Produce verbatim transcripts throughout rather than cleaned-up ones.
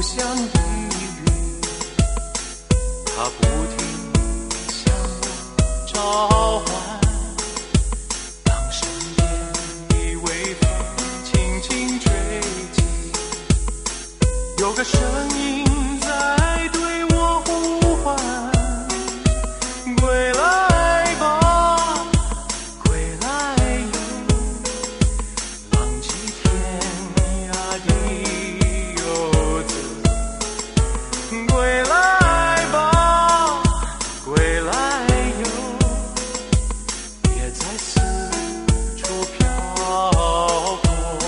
相依偎，它不停向我召唤。当身边的微风轻轻吹起，有个声音在对我呼唤，归来吧，归来哟，浪迹天涯的游子。归来吧，归来哟，别再四处漂泊。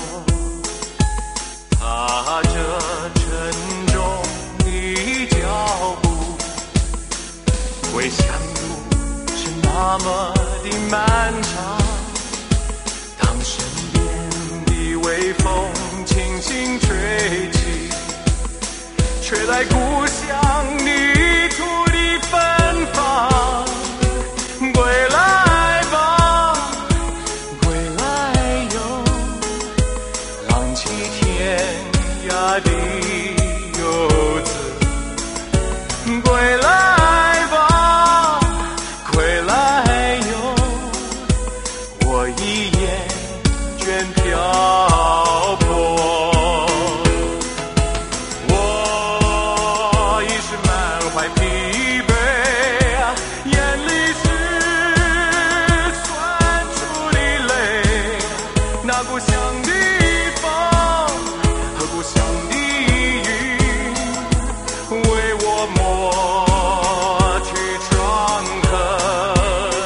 踏着沉重的脚步，归乡路是那么的漫长。当身边的微风轻轻吹起，吹来故乡泥土的芬芳。归来吧，归来哟，浪迹天涯的游子。归来吧，归来哟，我已厌倦漂泊。我已是满怀疲惫，眼里是酸楚的泪。那故乡的风和故乡的云，为我抹去创痕。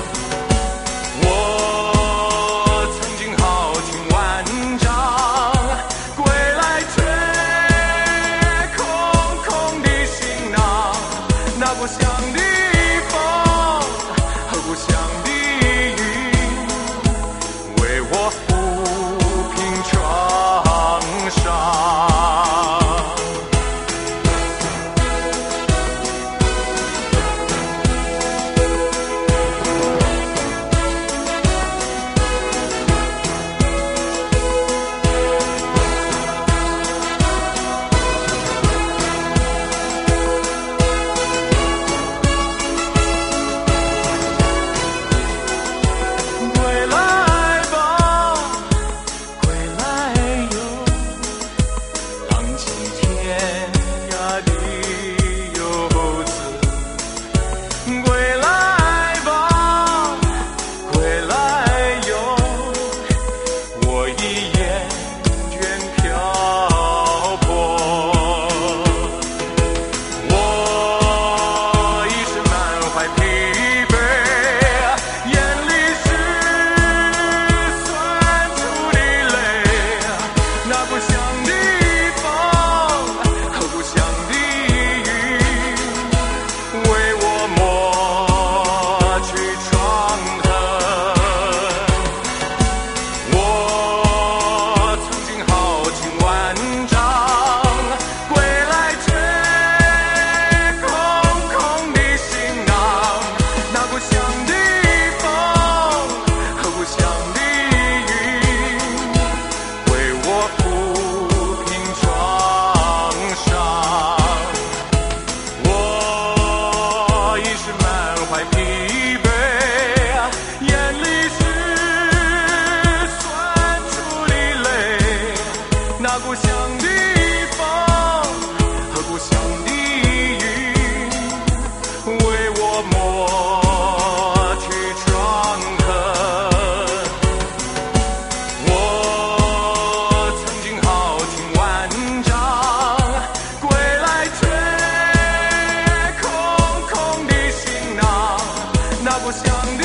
我曾经豪情万丈，归来却空空的行囊。那故乡的风和故乡的云，为我抚平创伤。归来吧，归来哟，浪迹天涯的游子。归来吧，归来哟，我已厌倦漂泊。我已是满怀疲惫，眼里是酸楚的泪。那故乡的风和故乡的云，为我抹去创痕。我曾经豪情万丈，归来却空空的行囊。那故乡的风和故乡的云，为我抚平创伤。我已是满怀疲惫，眼里是酸楚的泪。那故乡的风和故乡的云，为我抹去创痕。我曾经豪情万丈，归来却空空的行囊。那故乡的